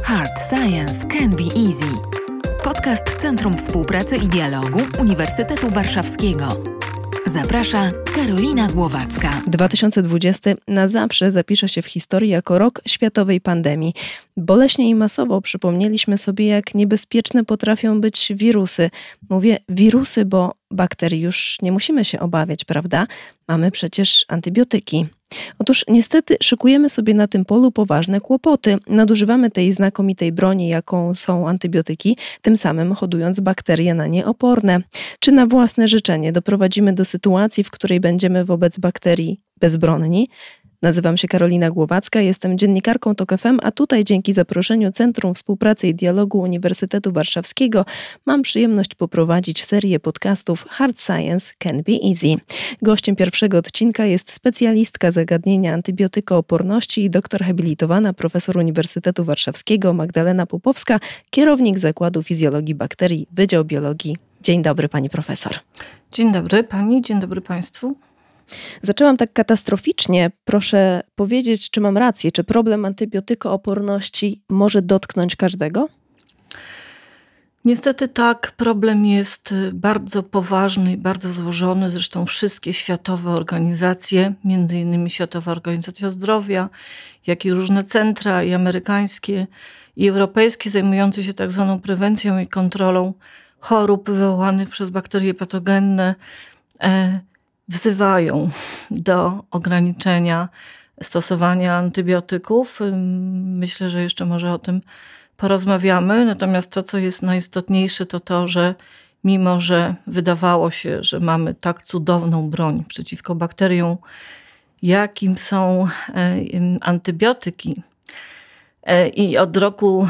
Hard Science can be easy. Podcast Centrum Współpracy i Dialogu Uniwersytetu Warszawskiego. Zaprasza Karolina Głowacka. 2020 na zawsze zapisze się w historii jako rok światowej pandemii. Boleśnie i masowo przypomnieliśmy sobie, jak niebezpieczne potrafią być wirusy. Mówię wirusy, bo bakterii już nie musimy się obawiać, prawda? Mamy przecież antybiotyki. Otóż niestety szykujemy sobie na tym polu poważne kłopoty. Nadużywamy tej znakomitej broni, jaką są antybiotyki, tym samym hodując bakterie na nie oporne. Czy na własne życzenie doprowadzimy do sytuacji, w której będziemy wobec bakterii bezbronni? Nazywam się Karolina Głowacka, jestem dziennikarką TOK FM, a tutaj dzięki zaproszeniu Centrum Współpracy i Dialogu Uniwersytetu Warszawskiego mam przyjemność poprowadzić serię podcastów Hard Science can be easy. Gościem pierwszego odcinka jest specjalistka zagadnienia antybiotykooporności i doktor habilitowana, profesor Uniwersytetu Warszawskiego Magdalena Popowska, kierownik Zakładu Fizjologii Bakterii, Wydział Biologii. Dzień dobry pani profesor. Dzień dobry pani, dzień dobry państwu. Zaczęłam tak katastroficznie. Proszę powiedzieć, czy mam rację, czy problem antybiotykooporności może dotknąć każdego? Niestety tak, problem jest bardzo poważny i bardzo złożony. Zresztą wszystkie światowe organizacje, między innymi Światowa Organizacja Zdrowia, jak i różne centra i amerykańskie i europejskie zajmujące się tak zwaną prewencją i kontrolą chorób wywołanych przez bakterie patogenne, wzywają do ograniczenia stosowania antybiotyków. Myślę, że jeszcze może o tym porozmawiamy. Natomiast to, co jest najistotniejsze, to to, że mimo, że wydawało się, że mamy tak cudowną broń przeciwko bakteriom, jakim są antybiotyki, i od roku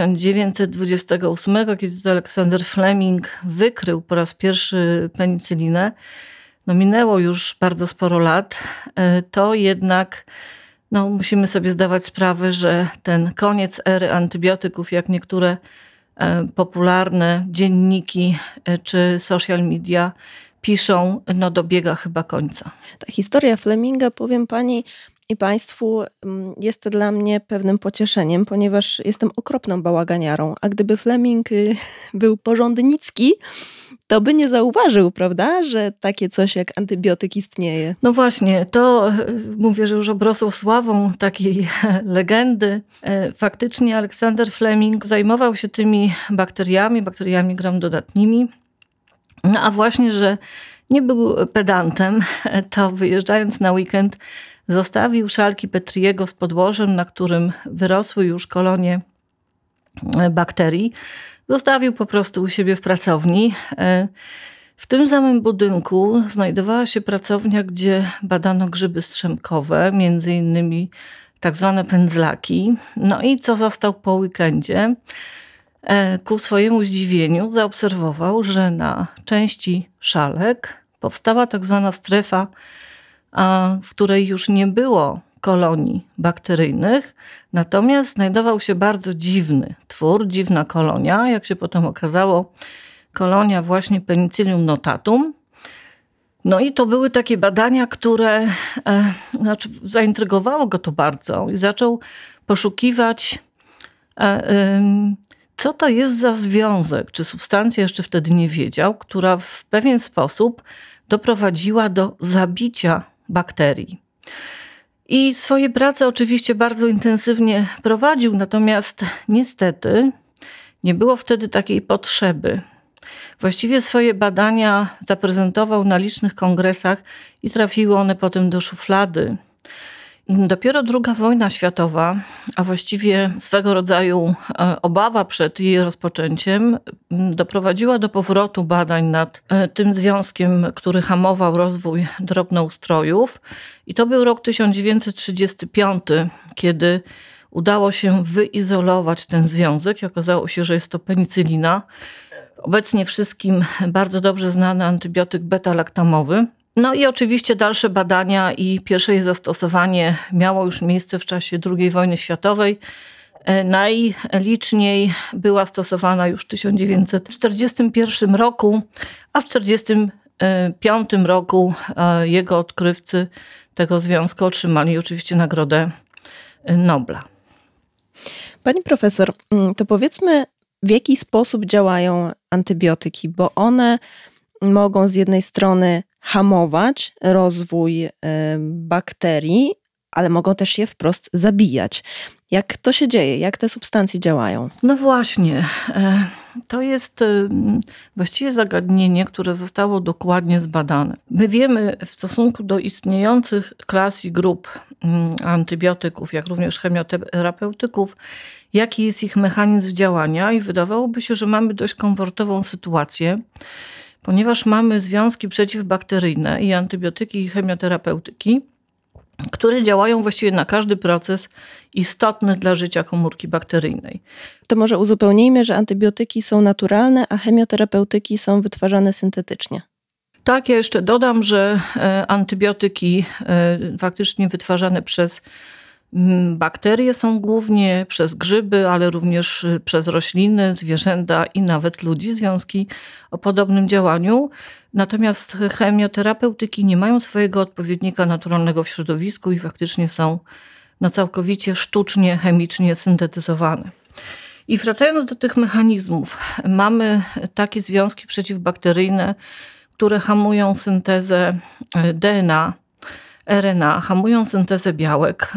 1928, kiedy to Alexander Fleming wykrył po raz pierwszy penicylinę, minęło już bardzo sporo lat, to jednak musimy sobie zdawać sprawę, że ten koniec ery antybiotyków, jak niektóre popularne dzienniki czy social media piszą, dobiega chyba końca. Ta historia Fleminga, powiem pani i państwu, jest dla mnie pewnym pocieszeniem, ponieważ jestem okropną bałaganiarą, a gdyby Fleming był porządnicki, to by nie zauważył, prawda, że takie coś jak antybiotyk istnieje. No właśnie, to mówię, że już obrosło sławą takiej legendy. Faktycznie Alexander Fleming zajmował się tymi bakteriami gram-dodatnimi, a właśnie, że nie był pedantem, to wyjeżdżając na weekend zostawił szalki Petriego z podłożem, na którym wyrosły już kolonie bakterii. Zostawił po prostu u siebie w pracowni. W tym samym budynku znajdowała się pracownia, gdzie badano grzyby strzępkowe, między innymi tak zwane pędzlaki. No i co zastał po weekendzie? Ku swojemu zdziwieniu zaobserwował, że na części szalek powstała tak zwana strefa, w której już nie było kolonii bakteryjnych, natomiast znajdował się bardzo dziwny twór, dziwna kolonia, jak się potem okazało, kolonia właśnie Penicillium notatum. No i to były takie badania, które zaintrygowało go to bardzo i zaczął poszukiwać, co to jest za związek, czy substancja, jeszcze wtedy nie wiedział, która w pewien sposób doprowadziła do zabicia bakterii. I swoje prace oczywiście bardzo intensywnie prowadził, natomiast niestety nie było wtedy takiej potrzeby. Właściwie swoje badania zaprezentował na licznych kongresach i trafiły one potem do szuflady. Dopiero II wojna światowa, a właściwie swego rodzaju obawa przed jej rozpoczęciem, doprowadziła do powrotu badań nad tym związkiem, który hamował rozwój drobnoustrojów. I to był rok 1935, kiedy udało się wyizolować ten związek i okazało się, że jest to penicylina. Obecnie wszystkim bardzo dobrze znany antybiotyk beta-laktamowy. No i oczywiście dalsze badania i pierwsze jej zastosowanie miało już miejsce w czasie II wojny światowej. Najliczniej była stosowana już w 1941 roku, a w 1945 roku jego odkrywcy tego związku otrzymali oczywiście Nagrodę Nobla. Pani profesor, to powiedzmy, w jaki sposób działają antybiotyki, bo one mogą z jednej strony hamować rozwój bakterii, ale mogą też je wprost zabijać. Jak to się dzieje? Jak te substancje działają? No właśnie, to jest właściwie zagadnienie, które zostało dokładnie zbadane. My wiemy w stosunku do istniejących klas i grup antybiotyków, jak również chemioterapeutyków, jaki jest ich mechanizm działania i wydawałoby się, że mamy dość komfortową sytuację, ponieważ mamy związki przeciwbakteryjne i antybiotyki i chemioterapeutyki, które działają właściwie na każdy proces istotny dla życia komórki bakteryjnej. To może uzupełnijmy, że antybiotyki są naturalne, a chemioterapeutyki są wytwarzane syntetycznie. Tak, ja jeszcze dodam, że antybiotyki faktycznie wytwarzane przez bakterie są głównie, przez grzyby, ale również przez rośliny, zwierzęta i nawet ludzi, związki o podobnym działaniu. Natomiast chemioterapeutyki nie mają swojego odpowiednika naturalnego w środowisku i faktycznie są całkowicie sztucznie, chemicznie syntetyzowane. I wracając do tych mechanizmów, mamy takie związki przeciwbakteryjne, które hamują syntezę DNA, RNA, hamują syntezę białek,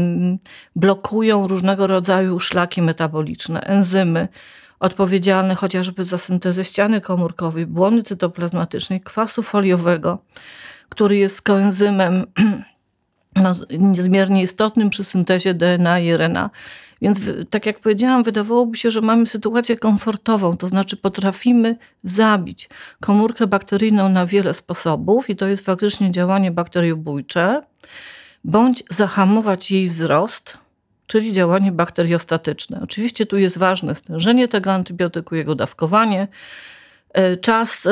blokują różnego rodzaju szlaki metaboliczne, enzymy odpowiedzialne chociażby za syntezę ściany komórkowej, błony cytoplazmatycznej, kwasu foliowego, który jest koenzymem niezmiernie istotnym przy syntezie DNA i RNA. Więc tak jak powiedziałam, wydawałoby się, że mamy sytuację komfortową, to znaczy potrafimy zabić komórkę bakteryjną na wiele sposobów i to jest faktycznie działanie bakteriobójcze, bądź zahamować jej wzrost, czyli działanie bakteriostatyczne. Oczywiście tu jest ważne stężenie tego antybiotyku, jego dawkowanie, czas,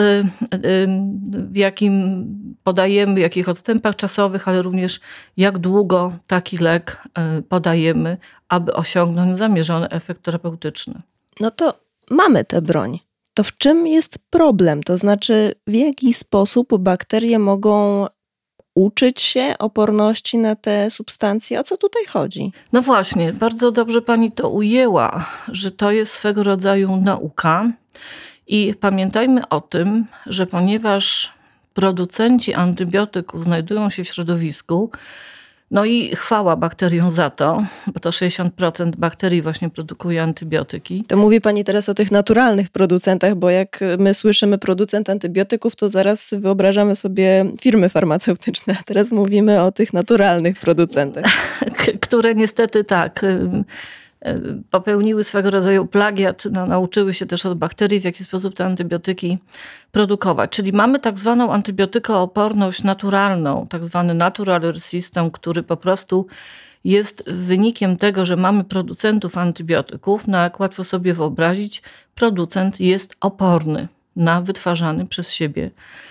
w jakim podajemy, w jakich odstępach czasowych, ale również jak długo taki lek podajemy, aby osiągnąć zamierzony efekt terapeutyczny. No to mamy tę broń. To w czym jest problem? To znaczy, w jaki sposób bakterie mogą uczyć się oporności na te substancje? O co tutaj chodzi? No właśnie, bardzo dobrze pani to ujęła, że to jest swego rodzaju nauka. I pamiętajmy o tym, że ponieważ producenci antybiotyków znajdują się w środowisku, no i chwała bakteriom za to, bo to 60% bakterii właśnie produkuje antybiotyki. To mówi pani teraz o tych naturalnych producentach, bo jak my słyszymy producent antybiotyków, to zaraz wyobrażamy sobie firmy farmaceutyczne. A teraz mówimy o tych naturalnych producentach. Które niestety tak popełniły swego rodzaju plagiat, nauczyły się też od bakterii, w jaki sposób te antybiotyki produkować. Czyli mamy tak zwaną antybiotykooporność naturalną, tak zwany natural system, który po prostu jest wynikiem tego, że mamy producentów antybiotyków. No jak łatwo sobie wyobrazić, producent jest oporny na wytwarzany przez siebie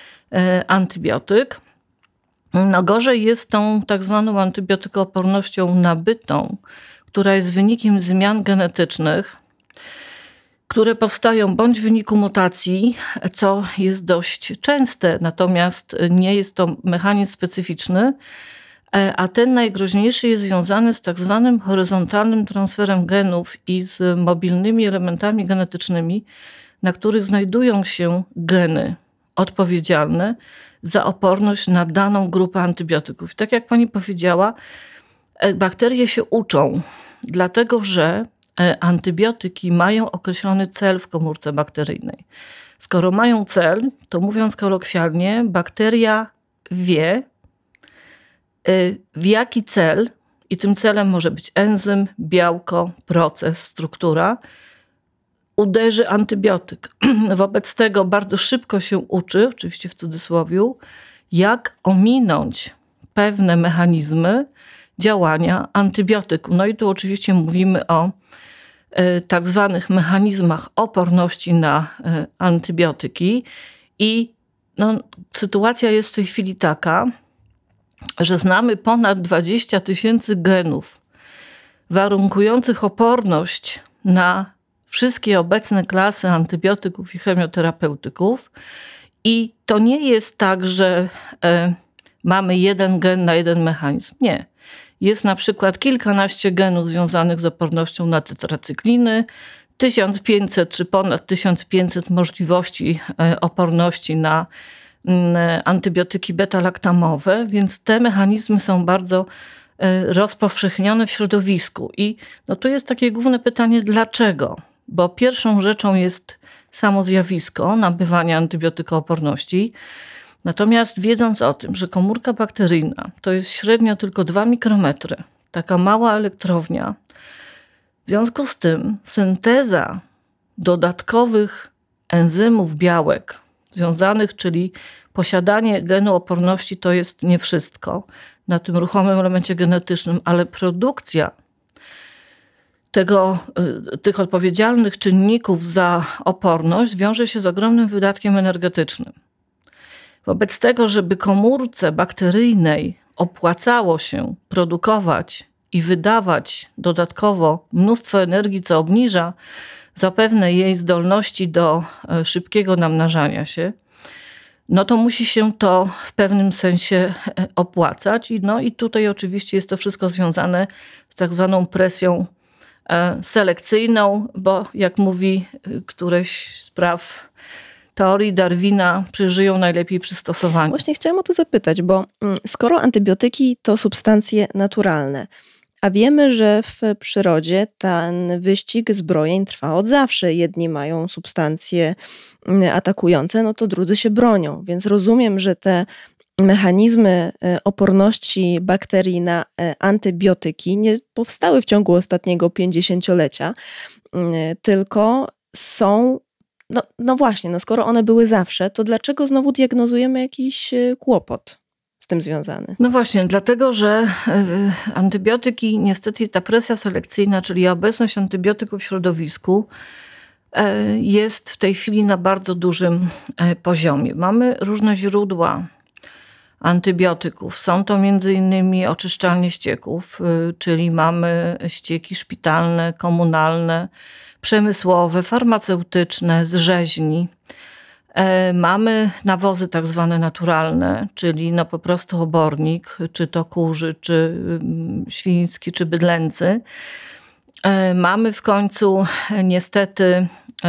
antybiotyk. No gorzej jest tą tak zwaną antybiotykoopornością nabytą, która jest wynikiem zmian genetycznych, które powstają bądź w wyniku mutacji, co jest dość częste, natomiast nie jest to mechanizm specyficzny, a ten najgroźniejszy jest związany z tak zwanym horyzontalnym transferem genów i z mobilnymi elementami genetycznymi, na których znajdują się geny odpowiedzialne za oporność na daną grupę antybiotyków. I tak jak pani powiedziała, bakterie się uczą, dlatego że antybiotyki mają określony cel w komórce bakteryjnej. Skoro mają cel, to mówiąc kolokwialnie, bakteria wie, w jaki cel, i tym celem może być enzym, białko, proces, struktura, uderzy antybiotyk. Wobec tego bardzo szybko się uczy, oczywiście w cudzysłowiu, jak ominąć pewne mechanizmy działania antybiotyku. No i tu oczywiście mówimy o tak zwanych mechanizmach oporności na antybiotyki i sytuacja jest w tej chwili taka, że znamy ponad 20 000 genów warunkujących oporność na wszystkie obecne klasy antybiotyków i chemioterapeutyków i to nie jest tak, że mamy jeden gen na jeden mechanizm. Nie. jest na przykład kilkanaście genów związanych z opornością na tetracykliny, 1500 czy ponad 1500 możliwości oporności na antybiotyki beta-laktamowe, więc te mechanizmy są bardzo rozpowszechnione w środowisku. I tu jest takie główne pytanie, dlaczego? Bo pierwszą rzeczą jest samo zjawisko nabywania antybiotykooporności. Natomiast wiedząc o tym, że komórka bakteryjna to jest średnio tylko 2 mikrometry, taka mała elektrownia, w związku z tym synteza dodatkowych enzymów, białek związanych, czyli posiadanie genu oporności to jest nie wszystko na tym ruchomym elemencie genetycznym, ale produkcja tych odpowiedzialnych czynników za oporność wiąże się z ogromnym wydatkiem energetycznym. Wobec tego, żeby komórce bakteryjnej opłacało się produkować i wydawać dodatkowo mnóstwo energii, co obniża zapewne jej zdolności do szybkiego namnażania się, to musi się to w pewnym sensie opłacać. I tutaj oczywiście jest to wszystko związane z tak zwaną presją selekcyjną, bo jak mówi któreś z praw teorii Darwina, przeżyją najlepiej przystosowani. Właśnie chciałam o to zapytać, bo skoro antybiotyki to substancje naturalne, a wiemy, że w przyrodzie ten wyścig zbrojeń trwa od zawsze. Jedni mają substancje atakujące, to drudzy się bronią. Więc rozumiem, że te mechanizmy oporności bakterii na antybiotyki nie powstały w ciągu ostatniego 50-lecia, tylko są... No właśnie, skoro one były zawsze, to dlaczego znowu diagnozujemy jakiś kłopot z tym związany? No właśnie, dlatego, że antybiotyki, niestety ta presja selekcyjna, czyli obecność antybiotyków w środowisku jest w tej chwili na bardzo dużym poziomie. Mamy różne źródła antybiotyków. Są to m.in. oczyszczalnie ścieków, czyli mamy ścieki szpitalne, komunalne, przemysłowe, farmaceutyczne, z rzeźni. Mamy nawozy tak zwane naturalne, czyli po prostu obornik, czy to kurzy, czy świński, czy bydlęcy. Mamy w końcu niestety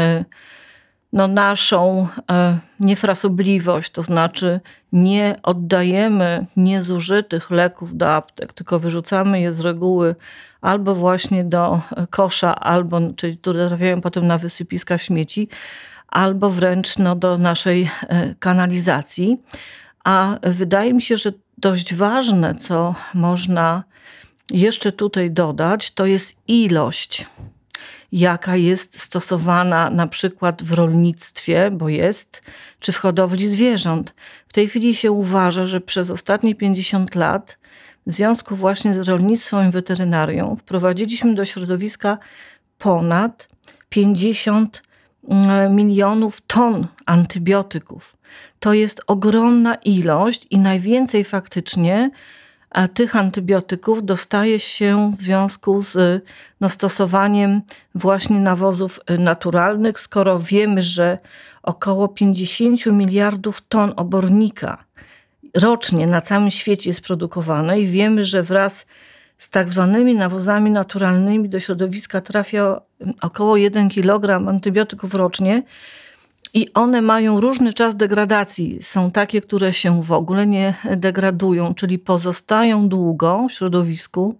naszą niefrasobliwość, to znaczy nie oddajemy niezużytych leków do aptek, tylko wyrzucamy je z reguły albo właśnie do kosza, czyli które trafiają potem na wysypiska śmieci, albo wręcz do naszej kanalizacji. A wydaje mi się, że dość ważne, co można jeszcze tutaj dodać, to jest ilość, jaka jest stosowana na przykład w rolnictwie, bo jest, czy w hodowli zwierząt. W tej chwili się uważa, że przez ostatnie 50 lat w związku właśnie z rolnictwem i weterynarią wprowadziliśmy do środowiska ponad 50 milionów ton antybiotyków. To jest ogromna ilość i najwięcej faktycznie tych antybiotyków dostaje się w związku z stosowaniem właśnie nawozów naturalnych, skoro wiemy, że około 50 miliardów ton obornika rocznie na całym świecie jest produkowane i wiemy, że wraz z tak zwanymi nawozami naturalnymi do środowiska trafia około 1 kg antybiotyków rocznie i one mają różny czas degradacji. Są takie, które się w ogóle nie degradują, czyli pozostają długo w środowisku.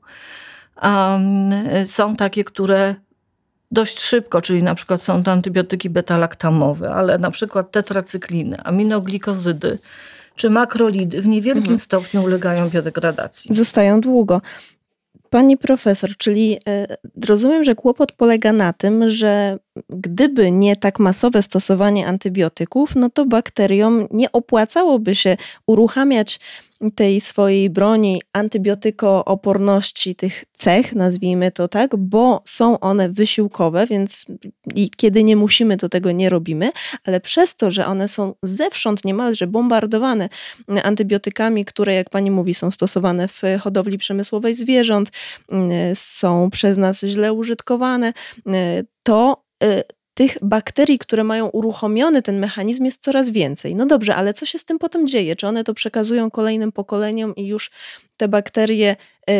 Są takie, które dość szybko, czyli na przykład są to antybiotyki beta-laktamowe, ale na przykład tetracykliny, aminoglikozydy czy makrolidy w niewielkim stopniu ulegają biodegradacji. Zostają długo. Pani profesor, czyli rozumiem, że kłopot polega na tym, że gdyby nie tak masowe stosowanie antybiotyków, to bakteriom nie opłacałoby się uruchamiać tej swojej broni antybiotykooporności, tych cech, nazwijmy to tak, bo są one wysiłkowe, więc kiedy nie musimy, to tego nie robimy, ale przez to, że one są zewsząd niemalże bombardowane antybiotykami, które, jak pani mówi, są stosowane w hodowli przemysłowej zwierząt, są przez nas źle użytkowane, to tych bakterii, które mają uruchomiony ten mechanizm, jest coraz więcej. No dobrze, ale co się z tym potem dzieje? Czy one to przekazują kolejnym pokoleniom i już te bakterie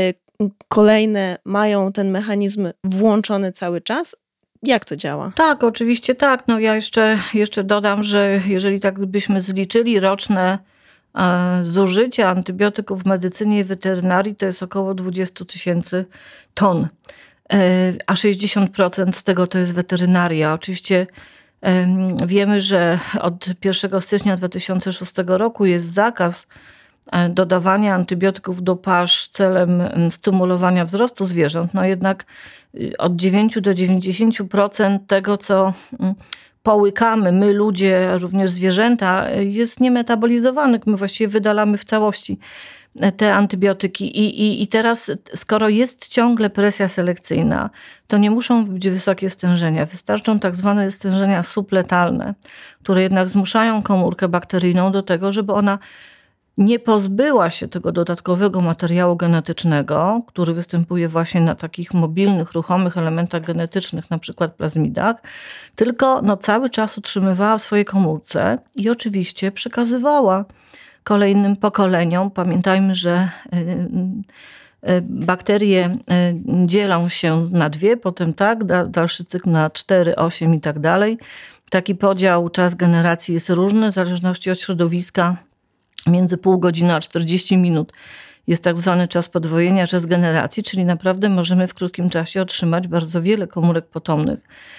kolejne mają ten mechanizm włączony cały czas? Jak to działa? Tak, oczywiście tak. No ja jeszcze dodam, że jeżeli tak byśmy zliczyli roczne zużycie antybiotyków w medycynie i weterynarii, to jest około 20 000 ton, a 60% z tego to jest weterynaria. Oczywiście wiemy, że od 1 stycznia 2006 roku jest zakaz dodawania antybiotyków do pasz celem stymulowania wzrostu zwierząt. No jednak od 9 do 90% tego, co połykamy, my ludzie, również zwierzęta, jest niemetabolizowanych. My właściwie wydalamy w całości te antybiotyki. I teraz, skoro jest ciągle presja selekcyjna, to nie muszą być wysokie stężenia. Wystarczą tak zwane stężenia subletalne, które jednak zmuszają komórkę bakteryjną do tego, żeby ona nie pozbyła się tego dodatkowego materiału genetycznego, który występuje właśnie na takich mobilnych, ruchomych elementach genetycznych, na przykład plazmidach, tylko cały czas utrzymywała w swojej komórce i oczywiście przekazywała kolejnym pokoleniom. Pamiętajmy, że bakterie dzielą się na 2, potem dalszy cykl na 4, 8 i tak dalej. Taki podział, czas generacji jest różny w zależności od środowiska. Między pół godziny a 40 minut jest tak zwany czas podwojenia, czas generacji, czyli naprawdę możemy w krótkim czasie otrzymać bardzo wiele komórek potomnych,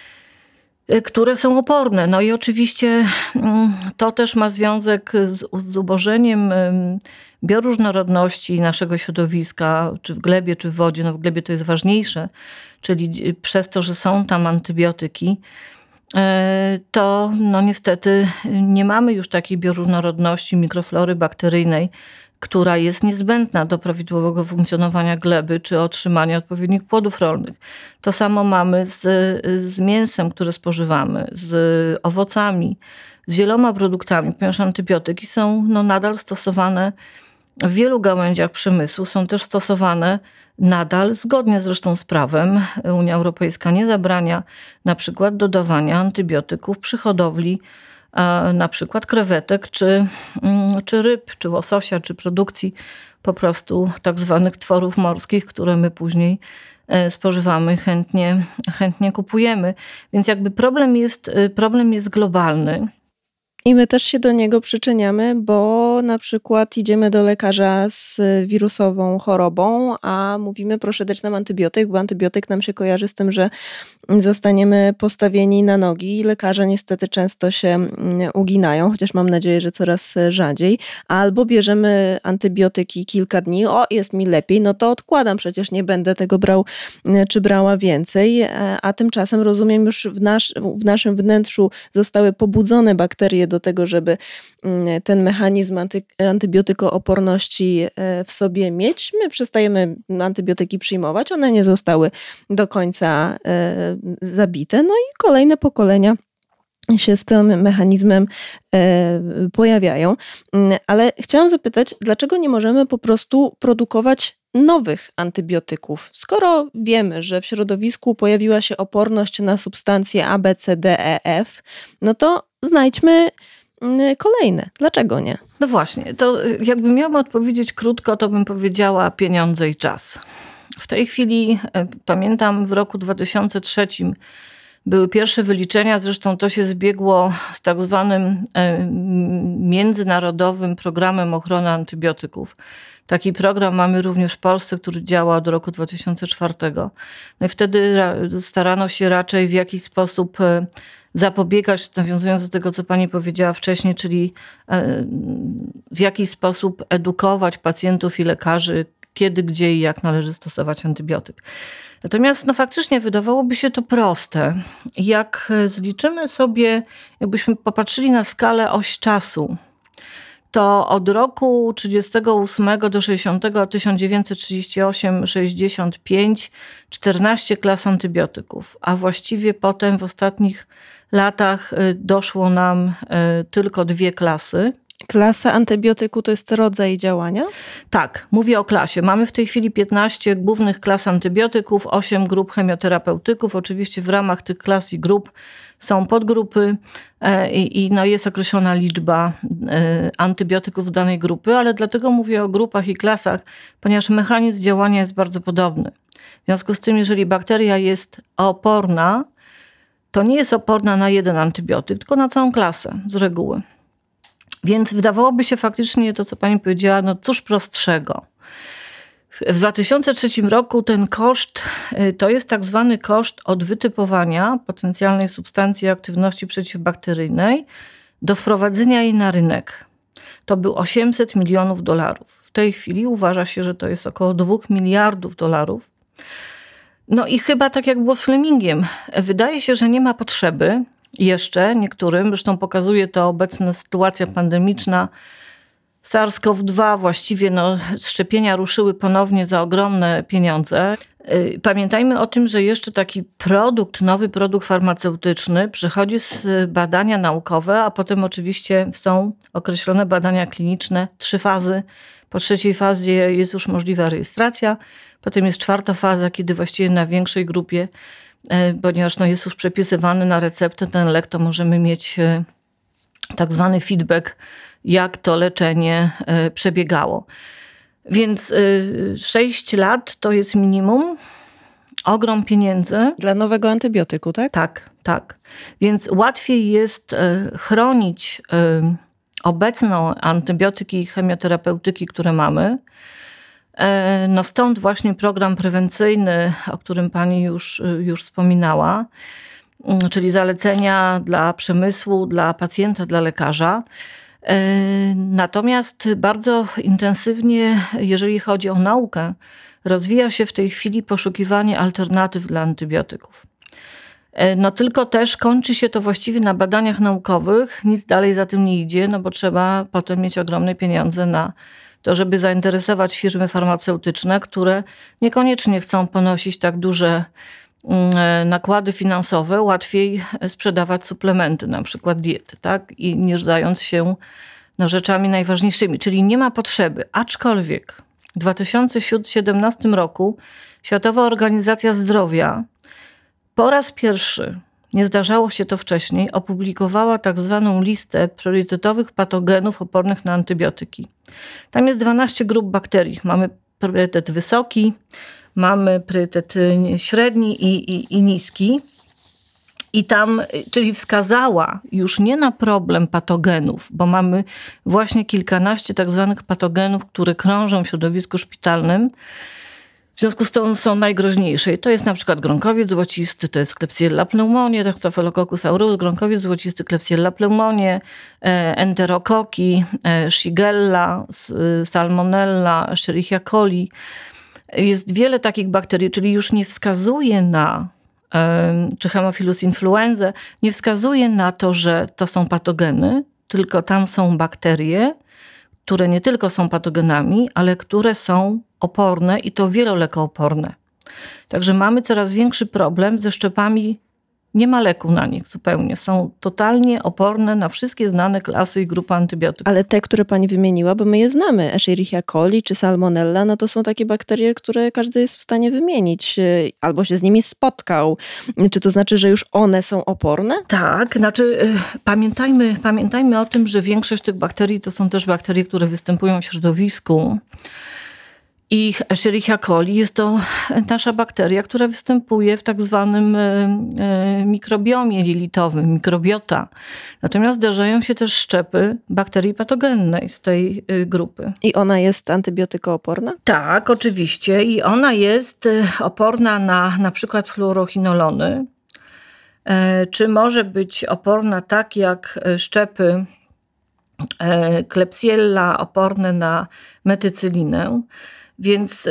które są oporne. No i oczywiście to też ma związek z ubożeniem bioróżnorodności naszego środowiska, czy w glebie, czy w wodzie. No w glebie to jest ważniejsze, czyli przez to, że są tam antybiotyki, to niestety nie mamy już takiej bioróżnorodności mikroflory bakteryjnej, która jest niezbędna do prawidłowego funkcjonowania gleby czy otrzymania odpowiednich płodów rolnych. To samo mamy z mięsem, które spożywamy, z owocami, z wieloma produktami, ponieważ antybiotyki są nadal stosowane w wielu gałęziach przemysłu, są też stosowane nadal, zgodnie zresztą z prawem. Unia Europejska nie zabrania na przykład dodawania antybiotyków przy hodowli na przykład krewetek, czy ryb, czy łososia, czy produkcji po prostu tak zwanych tworów morskich, które my później spożywamy, chętnie kupujemy. Więc jakby problem jest globalny. I my też się do niego przyczyniamy, bo na przykład idziemy do lekarza z wirusową chorobą, a mówimy proszę dać nam antybiotyk, bo antybiotyk nam się kojarzy z tym, że zostaniemy postawieni na nogi i lekarze niestety często się uginają, chociaż mam nadzieję, że coraz rzadziej. Albo bierzemy antybiotyki kilka dni, jest mi lepiej, no to odkładam, przecież nie będę tego brał czy brała więcej, a tymczasem rozumiem już w naszym wnętrzu zostały pobudzone bakterie do tego, żeby ten mechanizm antybiotykooporności w sobie mieć. My przestajemy antybiotyki przyjmować, one nie zostały do końca zabite, no i kolejne pokolenia się z tym mechanizmem pojawiają. Ale chciałam zapytać, dlaczego nie możemy po prostu produkować nowych antybiotyków? Skoro wiemy, że w środowisku pojawiła się oporność na substancje A, B, C, D, E, F, no to znajdźmy kolejne. Dlaczego nie? No właśnie, to jakbym miała odpowiedzieć krótko, to bym powiedziała pieniądze i czas. W tej chwili, pamiętam, w roku 2003 były pierwsze wyliczenia, zresztą to się zbiegło z tak zwanym międzynarodowym programem ochrony antybiotyków. Taki program mamy również w Polsce, który działa od roku 2004. No i wtedy starano się raczej w jakiś sposób zapobiegać, nawiązując do tego, co pani powiedziała wcześniej, czyli w jakiś sposób edukować pacjentów i lekarzy, kiedy, gdzie i jak należy stosować antybiotyk. Natomiast faktycznie wydawałoby się to proste. Jak zliczymy sobie, jakbyśmy popatrzyli na skalę oś czasu, to od roku 38 do 60, 1938-65, 14 klas antybiotyków, a właściwie potem w ostatnich latach doszło nam tylko 2 klasy. Klasa antybiotyku to jest rodzaj działania? Tak, mówię o klasie. Mamy w tej chwili 15 głównych klas antybiotyków, 8 grup chemioterapeutyków. Oczywiście w ramach tych klas i grup są podgrupy i jest określona liczba antybiotyków z danej grupy, ale dlatego mówię o grupach i klasach, ponieważ mechanizm działania jest bardzo podobny. W związku z tym, jeżeli bakteria jest oporna, to nie jest oporna na jeden antybiotyk, tylko na całą klasę z reguły. Więc wydawałoby się faktycznie to, co pani powiedziała, no cóż prostszego. W 2003 roku ten koszt to jest tak zwany koszt od wytypowania potencjalnej substancji aktywności przeciwbakteryjnej do wprowadzenia jej na rynek. To był $800 milionów. W tej chwili uważa się, że to jest około $2 miliardów. No i chyba tak jak było z Flemingiem, wydaje się, że nie ma potrzeby jeszcze niektórym, zresztą pokazuje to obecna sytuacja pandemiczna, SARS-CoV-2 właściwie szczepienia ruszyły ponownie za ogromne pieniądze. Pamiętajmy o tym, że jeszcze taki nowy produkt farmaceutyczny przychodzi z badania naukowe, a potem oczywiście są określone badania kliniczne, 3 fazy. Po 3. fazie jest już możliwa rejestracja, potem jest 4. faza, kiedy właściwie na większej grupie, ponieważ jest już przepisywany na receptę ten lek, to możemy mieć tak zwany feedback, jak to leczenie przebiegało. Więc 6 lat to jest minimum, ogrom pieniędzy. Dla nowego antybiotyku, tak? Tak. Więc łatwiej jest chronić obecną antybiotyki i chemioterapeutyki, które mamy. No stąd właśnie program prewencyjny, o którym pani już wspominała, czyli zalecenia dla przemysłu, dla pacjenta, dla lekarza. Natomiast bardzo intensywnie, jeżeli chodzi o naukę, rozwija się w tej chwili poszukiwanie alternatyw dla antybiotyków. No tylko też kończy się to właściwie na badaniach naukowych, nic dalej za tym nie idzie, bo trzeba potem mieć ogromne pieniądze na to, żeby zainteresować firmy farmaceutyczne, które niekoniecznie chcą ponosić tak duże nakłady finansowe, łatwiej sprzedawać suplementy, na przykład diety, tak? Niż zająć się rzeczami najważniejszymi, czyli nie ma potrzeby. Aczkolwiek w 2017 roku Światowa Organizacja Zdrowia po raz pierwszy, nie zdarzało się to wcześniej, opublikowała tak zwaną listę priorytetowych patogenów opornych na antybiotyki. Tam jest 12 grup bakterii. Mamy priorytet wysoki, mamy priorytet średni i niski. I tam, czyli wskazała już nie na problem patogenów, bo mamy właśnie kilkanaście tak zwanych patogenów, które krążą w środowisku szpitalnym. W związku z tym są najgroźniejsze. I to jest na przykład gronkowiec złocisty, to jest Klebsiella pneumoniae, Staphylococcus aureus, gronkowiec złocisty, Klebsiella pneumoniae, enterokoki, Shigella, Salmonella, Escherichia coli. Jest wiele takich bakterii, czyli już nie wskazuje na, czy Haemophilus influenzae, nie wskazuje na to, że to są patogeny, tylko tam są bakterie, które nie tylko są patogenami, ale które są oporne i to wielolekooporne. Także mamy coraz większy problem ze szczepami. Nie ma leku na nich zupełnie. Są totalnie oporne na wszystkie znane klasy i grupy antybiotyków. Ale te, które pani wymieniła, bo my je znamy, Escherichia coli czy Salmonella, no to są takie bakterie, które każdy jest w stanie wymienić albo się z nimi spotkał. Czy to znaczy, że już one są oporne? Tak, pamiętajmy o tym, że większość tych bakterii to są też bakterie, które występują w środowisku. I Escherichia coli jest to nasza bakteria, która występuje w tak zwanym mikrobiomie jelitowym, mikrobiota. Natomiast zdarzają się też szczepy bakterii patogennej z tej grupy. I ona jest antybiotykooporna? Tak, oczywiście. I ona jest oporna na przykład fluorochinolony. Czy może być oporna tak jak szczepy Klebsiella oporne na metycylinę. Więc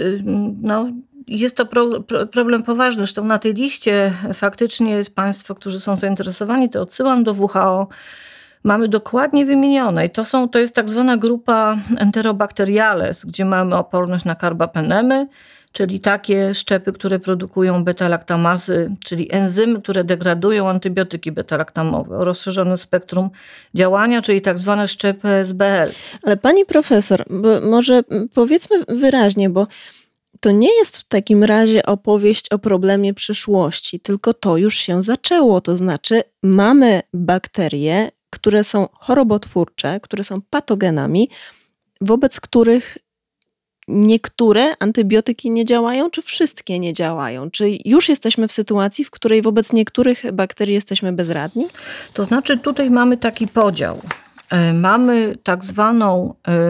jest to problem poważny. Zresztą na tej liście faktycznie jest państwo, którzy są zainteresowani, to odsyłam do WHO. Mamy dokładnie wymienione i to jest tak zwana grupa Enterobacteriales, gdzie mamy oporność na karbapenemy, czyli takie szczepy, które produkują beta-laktamazy, czyli enzymy, które degradują antybiotyki beta-laktamowe o rozszerzonym spektrum działania, czyli tak zwane szczepy SBL. Ale pani profesor, może powiedzmy wyraźnie, bo to nie jest w takim razie opowieść o problemie przyszłości, tylko to już się zaczęło. To znaczy mamy bakterie, które są chorobotwórcze, które są patogenami, wobec których niektóre antybiotyki nie działają, czy wszystkie nie działają? Czy już jesteśmy w sytuacji, w której wobec niektórych bakterii jesteśmy bezradni? To znaczy tutaj mamy taki podział. Mamy tak zwaną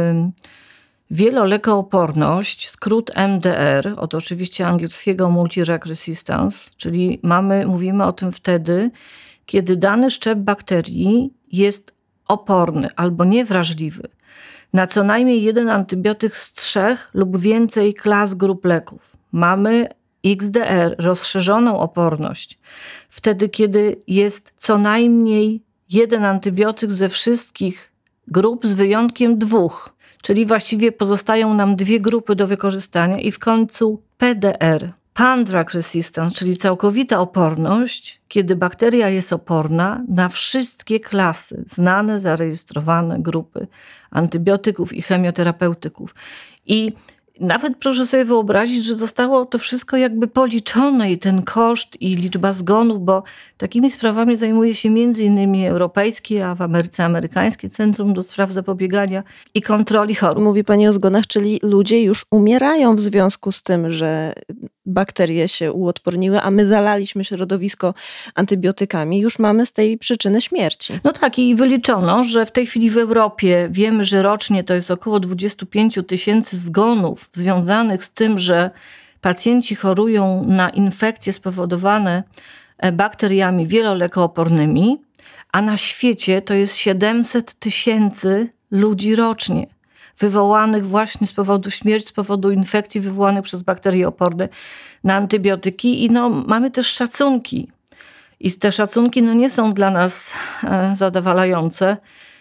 wielolekooporność, skrót MDR, od oczywiście angielskiego multi-drug resistance, czyli mówimy o tym wtedy, kiedy dany szczep bakterii jest oporny albo niewrażliwy na co najmniej jeden antybiotyk z 3 lub więcej klas grup leków. Mamy XDR, rozszerzoną oporność, wtedy kiedy jest co najmniej jeden antybiotyk ze wszystkich grup z wyjątkiem 2. Czyli właściwie pozostają nam 2 grupy do wykorzystania i w końcu PDR, pan-drug resistance, czyli całkowita oporność, kiedy bakteria jest oporna na wszystkie klasy, znane, zarejestrowane grupy antybiotyków i chemioterapeutyków. I nawet proszę sobie wyobrazić, że zostało to wszystko jakby policzone i ten koszt i liczba zgonów, bo takimi sprawami zajmuje się m.in. europejskie, a w Ameryce amerykańskie Centrum do Spraw Zapobiegania i Kontroli Chorób. Mówi pani o zgonach, czyli ludzie już umierają w związku z tym, że bakterie się uodporniły, a my zalaliśmy środowisko antybiotykami. Już mamy z tej przyczyny śmierci. No tak, i wyliczono, że w tej chwili w Europie wiemy, że rocznie to jest około 25 000 zgonów związanych z tym, że pacjenci chorują na infekcje spowodowane bakteriami wielolekoopornymi, a na świecie to jest 700 000 ludzi rocznie wywołanych właśnie śmierć z powodu infekcji wywołanych przez bakterie oporne na antybiotyki. I mamy też szacunki. I te szacunki nie są dla nas zadowalające.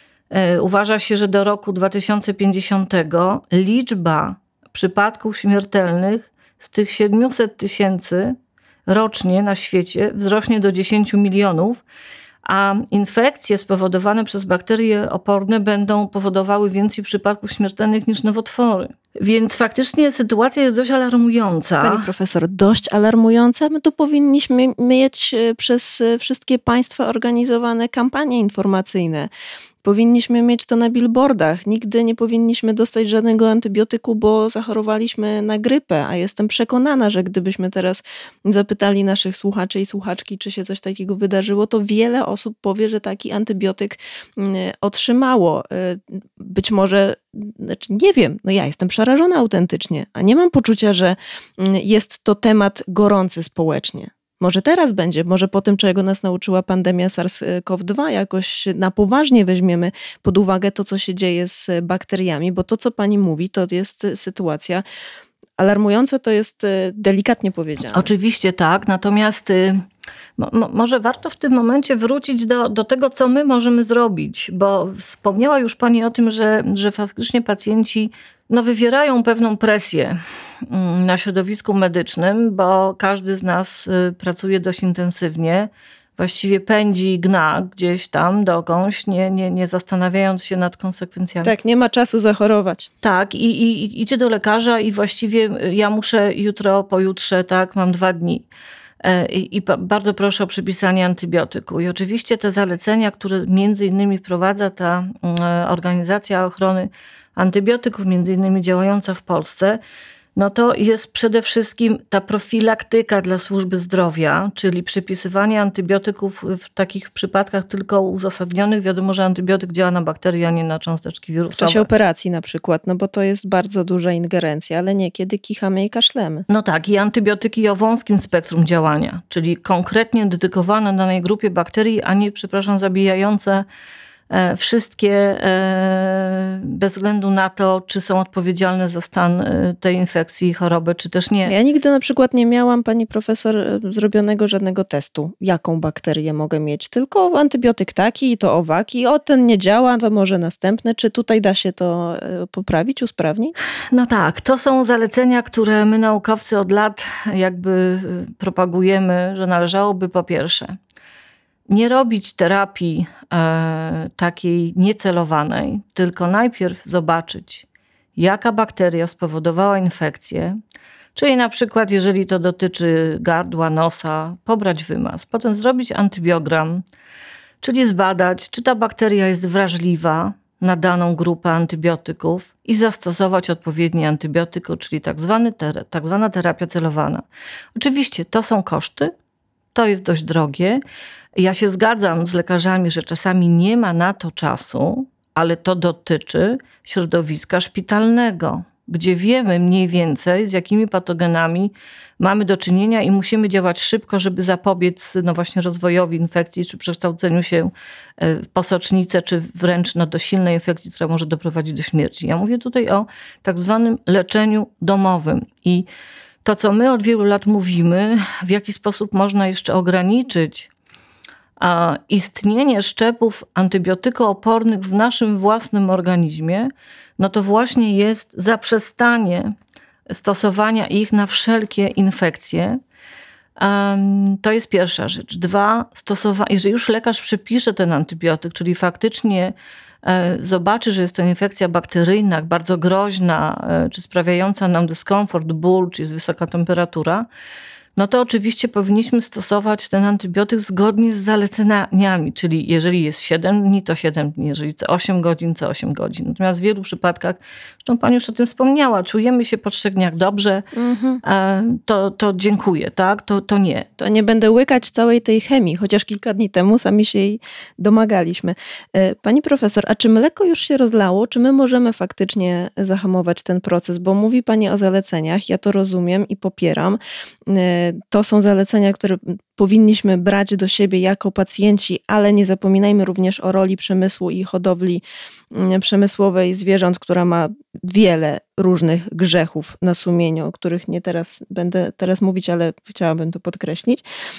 Uważa się, że do roku 2050 liczba przypadków śmiertelnych z tych 700 000 rocznie na świecie wzrośnie do 10 milionów, a infekcje spowodowane przez bakterie oporne będą powodowały więcej przypadków śmiertelnych niż nowotwory. Więc faktycznie sytuacja jest dość alarmująca. Pani profesor, dość alarmująca. My tu powinniśmy mieć przez wszystkie państwa organizowane kampanie informacyjne. Powinniśmy mieć to na billboardach. Nigdy nie powinniśmy dostać żadnego antybiotyku, bo zachorowaliśmy na grypę. A jestem przekonana, że gdybyśmy teraz zapytali naszych słuchaczy i słuchaczki, czy się coś takiego wydarzyło, to wiele osób powie, że taki antybiotyk otrzymało. Być może, nie wiem, ja jestem przerażona autentycznie, a nie mam poczucia, że jest to temat gorący społecznie. Może teraz będzie, może po tym, czego nas nauczyła pandemia SARS-CoV-2, jakoś na poważnie weźmiemy pod uwagę to, co się dzieje z bakteriami, bo to, co pani mówi, to jest sytuacja alarmująca, to jest delikatnie powiedziane. Oczywiście tak, natomiast może warto w tym momencie wrócić do tego, co my możemy zrobić, bo wspomniała już pani o tym, że faktycznie pacjenci wywierają pewną presję na środowisku medycznym, bo każdy z nas pracuje dość intensywnie, właściwie pędzi, gna gdzieś tam dokądś, nie zastanawiając się nad konsekwencjami. Tak, nie ma czasu zachorować. Tak, i idzie do lekarza i właściwie ja muszę jutro, pojutrze, tak, mam 2 dni. I bardzo proszę o przypisanie antybiotyku. I oczywiście te zalecenia, które między innymi wprowadza ta Organizacja Ochrony Antybiotyków, między innymi działająca w Polsce, to jest przede wszystkim ta profilaktyka dla służby zdrowia, czyli przypisywanie antybiotyków w takich przypadkach tylko uzasadnionych. Wiadomo, że antybiotyk działa na bakterie, a nie na cząsteczki wirusowe. W czasie operacji na przykład, bo to jest bardzo duża ingerencja, ale niekiedy kichamy i kaszlemy. No tak, i antybiotyki o wąskim spektrum działania, czyli konkretnie dedykowane danej grupie bakterii, a nie, zabijające wszystkie bez względu na to, czy są odpowiedzialne za stan tej infekcji i choroby, czy też nie. Ja nigdy na przykład nie miałam, pani profesor, zrobionego żadnego testu, jaką bakterię mogę mieć, tylko antybiotyk taki i to owaki, ten nie działa, to może następny. Czy tutaj da się to poprawić, usprawnić? No tak, to są zalecenia, które my naukowcy od lat jakby propagujemy, że należałoby po pierwsze nie robić terapii takiej niecelowanej, tylko najpierw zobaczyć, jaka bakteria spowodowała infekcję, czyli na przykład jeżeli to dotyczy gardła, nosa, pobrać wymaz, potem zrobić antybiogram, czyli zbadać, czy ta bakteria jest wrażliwa na daną grupę antybiotyków i zastosować odpowiedni antybiotyk, czyli tak zwana terapia celowana. Oczywiście to są koszty, to jest dość drogie. Ja się zgadzam z lekarzami, że czasami nie ma na to czasu, ale to dotyczy środowiska szpitalnego, gdzie wiemy mniej więcej, z jakimi patogenami mamy do czynienia i musimy działać szybko, żeby zapobiec właśnie rozwojowi infekcji, czy przekształceniu się w posocznicę, czy wręcz do silnej infekcji, która może doprowadzić do śmierci. Ja mówię tutaj o tak zwanym leczeniu domowym. I to, co my od wielu lat mówimy, w jaki sposób można jeszcze ograniczyć istnienie szczepów antybiotykoopornych w naszym własnym organizmie, no to właśnie jest zaprzestanie stosowania ich na wszelkie infekcje. To jest pierwsza rzecz. 2, jeżeli już lekarz przepisze ten antybiotyk, czyli faktycznie zobaczy, że jest to infekcja bakteryjna, bardzo groźna, czy sprawiająca nam dyskomfort, ból, czy jest wysoka temperatura, no to oczywiście powinniśmy stosować ten antybiotyk zgodnie z zaleceniami, czyli jeżeli jest 7 dni, to 7 dni, jeżeli co 8 godzin, co 8 godzin. Natomiast w wielu przypadkach, zresztą pani już o tym wspomniała, czujemy się po 3 dniach dobrze, to dziękuję, tak? To nie. To nie będę łykać całej tej chemii, chociaż kilka dni temu sami się jej domagaliśmy. Pani profesor, a czy mleko już się rozlało? Czy my możemy faktycznie zahamować ten proces? Bo mówi pani o zaleceniach, ja to rozumiem i popieram. To są zalecenia, które powinniśmy brać do siebie jako pacjenci, ale nie zapominajmy również o roli przemysłu i hodowli przemysłowej zwierząt, która ma wiele różnych grzechów na sumieniu, o których nie będę mówić, ale chciałabym to podkreślić.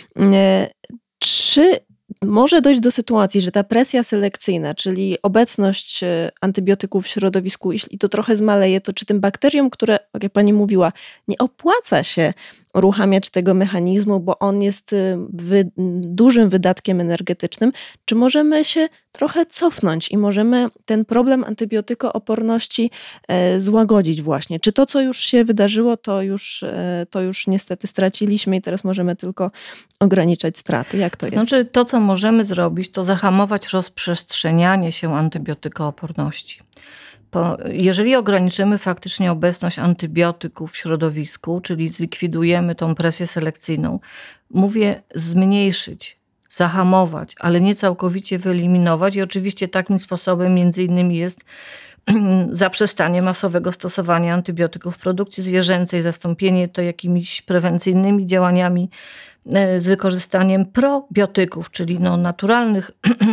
Czy może dojść do sytuacji, że ta presja selekcyjna, czyli obecność antybiotyków w środowisku, jeśli to trochę zmaleje, to czy tym bakteriom, które, jak pani mówiła, nie opłaca się uruchamiać tego mechanizmu, bo on jest dużym wydatkiem energetycznym, czy możemy się trochę cofnąć i możemy ten problem antybiotykooporności złagodzić właśnie? Czy to, co już się wydarzyło, to już niestety straciliśmy i teraz możemy tylko ograniczać straty? Jak to jest? Znaczy, to, co możemy zrobić, to zahamować rozprzestrzenianie się antybiotykooporności. Jeżeli ograniczymy faktycznie obecność antybiotyków w środowisku, czyli zlikwidujemy tą presję selekcyjną, mówię zmniejszyć, zahamować, ale nie całkowicie wyeliminować i oczywiście takim sposobem między innymi jest zaprzestanie masowego stosowania antybiotyków w produkcji zwierzęcej, zastąpienie to jakimiś prewencyjnymi działaniami z wykorzystaniem probiotyków, czyli naturalnych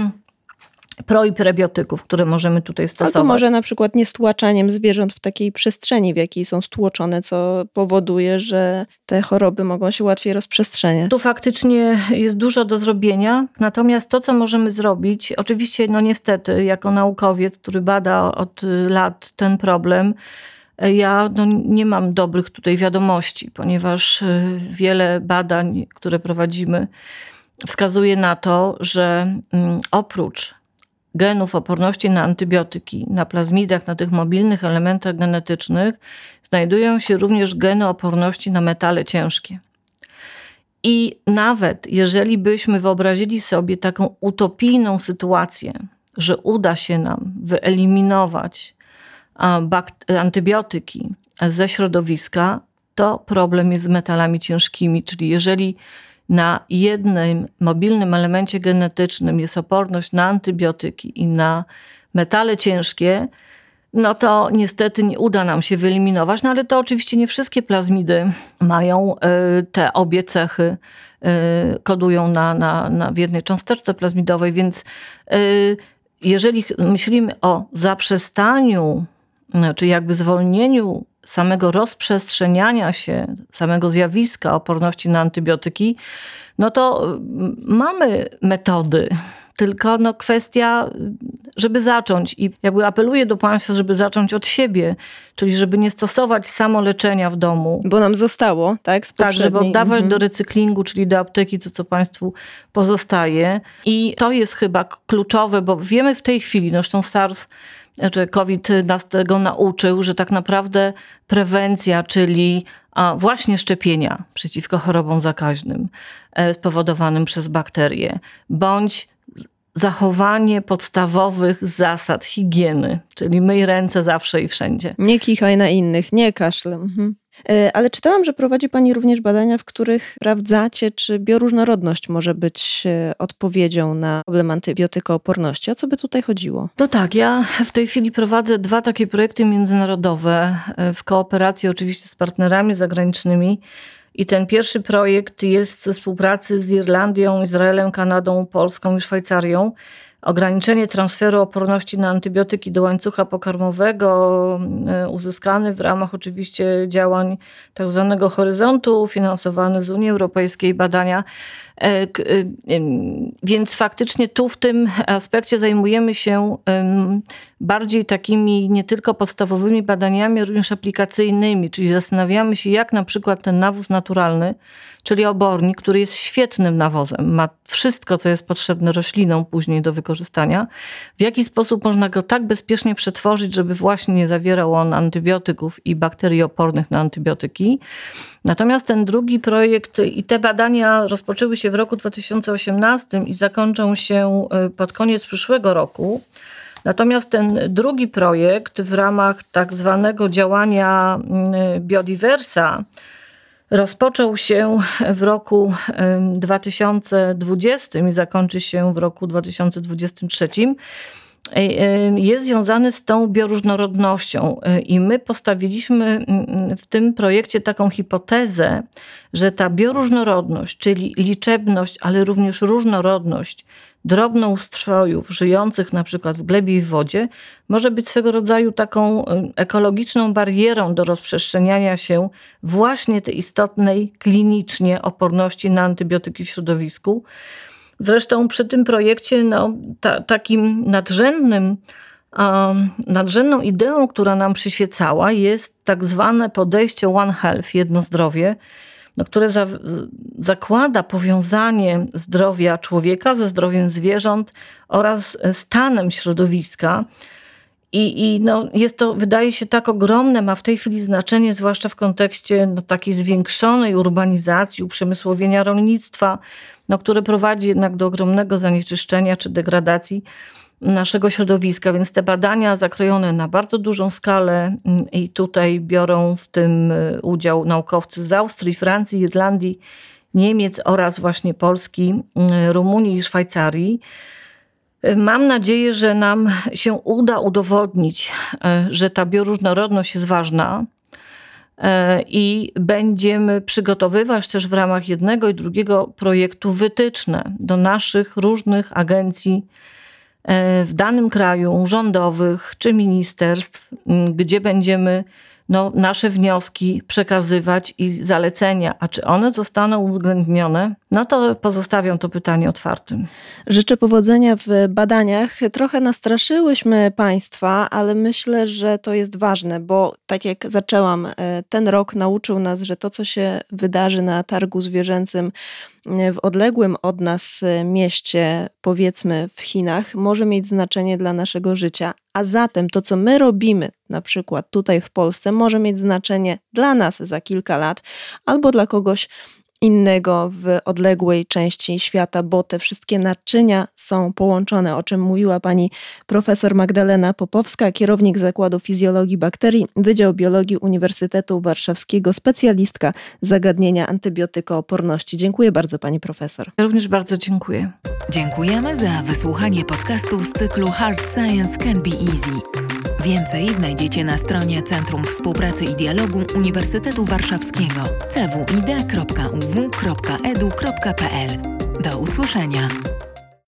pro- i prebiotyków, które możemy tutaj stosować. Albo może na przykład nie stłaczaniem zwierząt w takiej przestrzeni, w jakiej są stłoczone, co powoduje, że te choroby mogą się łatwiej rozprzestrzeniać. Tu faktycznie jest dużo do zrobienia, natomiast to, co możemy zrobić, oczywiście niestety jako naukowiec, który bada od lat ten problem, ja nie mam dobrych tutaj wiadomości, ponieważ wiele badań, które prowadzimy, wskazuje na to, że oprócz genów oporności na antybiotyki, na plazmidach, na tych mobilnych elementach genetycznych znajdują się również geny oporności na metale ciężkie. I nawet jeżeli byśmy wyobrazili sobie taką utopijną sytuację, że uda się nam wyeliminować antybiotyki ze środowiska, to problem jest z metalami ciężkimi, czyli jeżeli na jednym mobilnym elemencie genetycznym jest oporność na antybiotyki i na metale ciężkie, no to niestety nie uda nam się wyeliminować. No ale to oczywiście nie wszystkie plazmidy mają te obie cechy, kodują w jednej cząsteczce plazmidowej, więc jeżeli myślimy o zaprzestaniu, czy jakby zwolnieniu samego rozprzestrzeniania się, samego zjawiska oporności na antybiotyki, no to mamy metody. Tylko kwestia, żeby zacząć. I jakby apeluję do Państwa, żeby zacząć od siebie, czyli żeby nie stosować samoleczenia w domu. Bo nam zostało, tak? Z tak, żeby oddawać do recyklingu, czyli do apteki to, co Państwu pozostaje. I to jest chyba kluczowe, bo wiemy w tej chwili, zresztą SARS czy COVID nas tego nauczył, że tak naprawdę prewencja, czyli właśnie szczepienia przeciwko chorobom zakaźnym spowodowanym przez bakterie, bądź zachowanie podstawowych zasad higieny, czyli myj ręce zawsze i wszędzie. Nie kichaj na innych, nie kaszle. Ale czytałam, że prowadzi Pani również badania, w których sprawdzacie, czy bioróżnorodność może być odpowiedzią na problem antybiotykooporności. O co by tutaj chodziło? No tak, ja w tej chwili prowadzę 2 takie projekty międzynarodowe w kooperacji oczywiście z partnerami zagranicznymi. I ten pierwszy projekt jest ze współpracy z Irlandią, Izraelem, Kanadą, Polską i Szwajcarią. Ograniczenie transferu oporności na antybiotyki do łańcucha pokarmowego uzyskany w ramach oczywiście działań tak zwanego Horyzontu, finansowany z Unii Europejskiej badania. Więc faktycznie tu w tym aspekcie zajmujemy się bardziej takimi nie tylko podstawowymi badaniami, ale również aplikacyjnymi, czyli zastanawiamy się, jak na przykład ten nawóz naturalny, czyli obornik, który jest świetnym nawozem, ma wszystko, co jest potrzebne roślinom później do wykorzystania, w jaki sposób można go tak bezpiecznie przetworzyć, żeby właśnie nie zawierał on antybiotyków i bakterii opornych na antybiotyki. Natomiast ten drugi projekt i te badania rozpoczęły się w roku 2018 i zakończą się pod koniec przyszłego roku. Natomiast ten drugi projekt w ramach tak zwanego działania Biodiversa rozpoczął się w roku 2020 i zakończy się w roku 2023. Jest związany z tą bioróżnorodnością i my postawiliśmy w tym projekcie taką hipotezę, że ta bioróżnorodność, czyli liczebność, ale również różnorodność drobnoustrojów żyjących na przykład w glebie i w wodzie może być swego rodzaju taką ekologiczną barierą do rozprzestrzeniania się właśnie tej istotnej klinicznie oporności na antybiotyki w środowisku. Zresztą przy tym projekcie takim nadrzędną ideą, która nam przyświecała, jest tak zwane podejście One Health, jedno zdrowie, które zakłada powiązanie zdrowia człowieka ze zdrowiem zwierząt oraz stanem środowiska. I jest to, wydaje się, tak ogromne, ma w tej chwili znaczenie, zwłaszcza w kontekście takiej zwiększonej urbanizacji, uprzemysłowienia rolnictwa, które prowadzi jednak do ogromnego zanieczyszczenia czy degradacji naszego środowiska. Więc te badania zakrojone na bardzo dużą skalę i tutaj biorą w tym udział naukowcy z Austrii, Francji, Irlandii, Niemiec oraz właśnie Polski, Rumunii i Szwajcarii. Mam nadzieję, że nam się uda udowodnić, że ta bioróżnorodność jest ważna i będziemy przygotowywać też w ramach jednego i drugiego projektu wytyczne do naszych różnych agencji w danym kraju, rządowych czy ministerstw, gdzie będziemy nasze wnioski przekazywać i zalecenia. A czy one zostaną uwzględnione? To pozostawiam to pytanie otwartym. Życzę powodzenia w badaniach. Trochę nastraszyłyśmy Państwa, ale myślę, że to jest ważne, bo tak jak zaczęłam, ten rok nauczył nas, że to, co się wydarzy na targu zwierzęcym w odległym od nas mieście, powiedzmy w Chinach, może mieć znaczenie dla naszego życia. A zatem to, co my robimy, na przykład tutaj w Polsce, może mieć znaczenie dla nas za kilka lat albo dla kogoś innego w odległej części świata, bo te wszystkie naczynia są połączone, o czym mówiła pani profesor Magdalena Popowska, kierownik Zakładu Fizjologii Bakterii, Wydział Biologii Uniwersytetu Warszawskiego, specjalistka zagadnienia antybiotykooporności. Dziękuję bardzo pani profesor. Ja również bardzo dziękuję. Dziękujemy za wysłuchanie podcastu z cyklu Hard Science Can Be Easy. Więcej znajdziecie na stronie Centrum Współpracy i Dialogu Uniwersytetu Warszawskiego cwid.uw.edu.pl. Do usłyszenia.